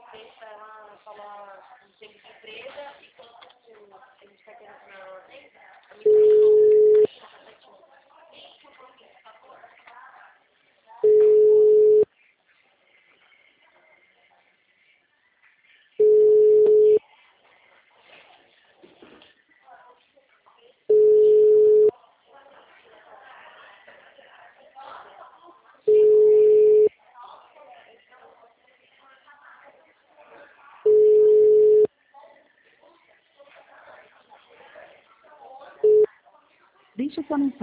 deixa ela falar um tempo de empresa e quando a gente está tendo a missão. Deixe sua mensagem.